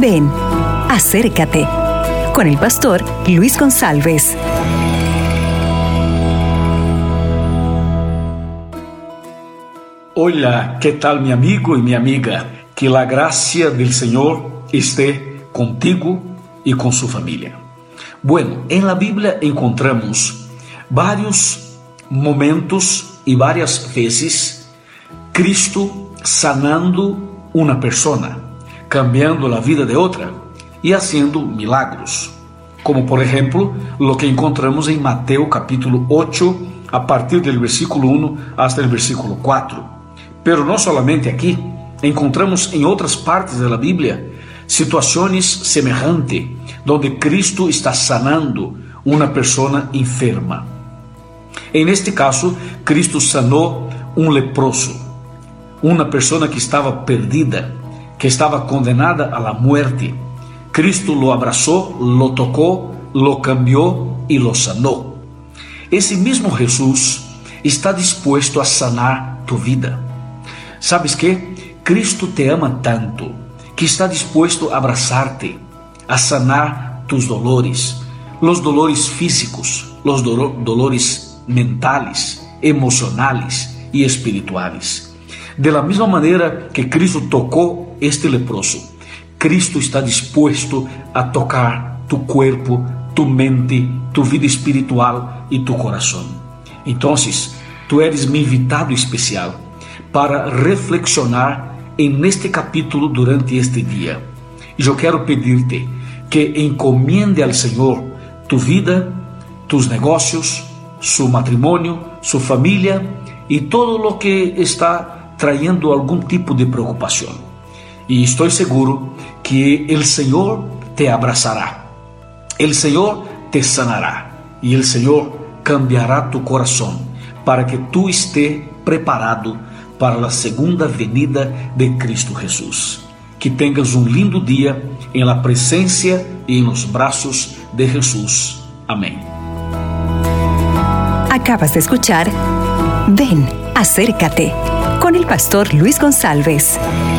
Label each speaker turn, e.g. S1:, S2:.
S1: Ven, acércate con el pastor Luis González.
S2: Hola, ¿qué tal mi amigo y mi amiga? Que la gracia del Señor esté contigo y con su familia. Bueno, en la Biblia encontramos varios momentos y varias veces Cristo sanando una persona, cambiando la vida de otra y haciendo milagros. Como por ejemplo, lo que encontramos en Mateo capítulo 8, a partir del versículo 1 hasta el versículo 4. Pero no solamente aquí, encontramos en otras partes de la Biblia situaciones semejantes, donde Cristo está sanando una persona enferma. En este caso, Cristo sanó un leproso, una persona que estaba perdida, que estaba condenada a la muerte. Cristo lo abrazó, lo tocó, lo cambió y lo sanó. Ese mismo Jesús está dispuesto a sanar tu vida. ¿Sabes qué? Cristo te ama tanto que está dispuesto a abrazarte, a sanar tus dolores, los dolores físicos, los dolores mentales, emocionales y espirituales. De la misma manera que Cristo tocó este leproso, Cristo está dispuesto a tocar tu cuerpo, tu mente, tu vida espiritual y tu corazón. Entonces, tú eres mi invitado especial para reflexionar en este capítulo durante este día. Y yo quiero pedirte que encomiende al Señor tu vida, tus negocios, su matrimonio, su familia y todo lo que está trayendo algún tipo de preocupación. Y estoy seguro que el Señor te abrazará, el Señor te sanará y el Señor cambiará tu corazón para que tú estés preparado para la segunda venida de Cristo Jesús. Que tengas un lindo día en la presencia y en los brazos de Jesús. Amén.
S1: Acabas de escuchar Ven, acércate con el pastor Luis González.